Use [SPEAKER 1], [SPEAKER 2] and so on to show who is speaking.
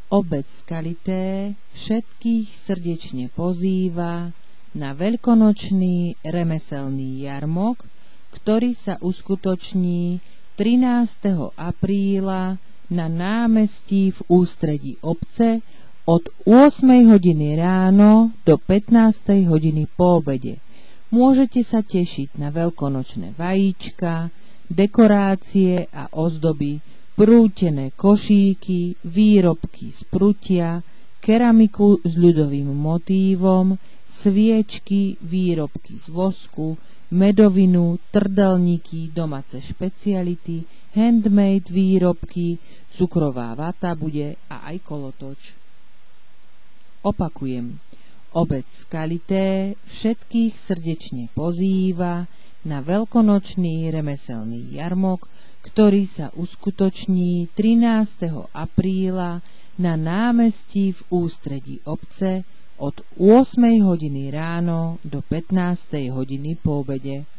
[SPEAKER 1] Obec Skalité všetkých srdečne pozýva na veľkonočný remeselný jarmok, ktorý sa uskutoční 13. apríla na námestí v ústredí obce od 8 hodiny ráno do 15 hodiny po obede. Môžete sa tešiť na veľkonočné vajíčka, dekorácie a ozdoby, prútené košíky, výrobky z prutia, keramiku s ľudovým motívom, sviečky, výrobky z vosku, medovinu, trdelníky, domáce špeciality, handmade výrobky, cukrová vata bude a aj kolotoč. Opakujem, obec Skalité všetkých srdečne pozýva na veľkonočný remeselný jarmok, ktorý sa uskutoční 13. apríla na námestí v ústredí obce od 8 hodiny ráno do 15 hodiny po obede.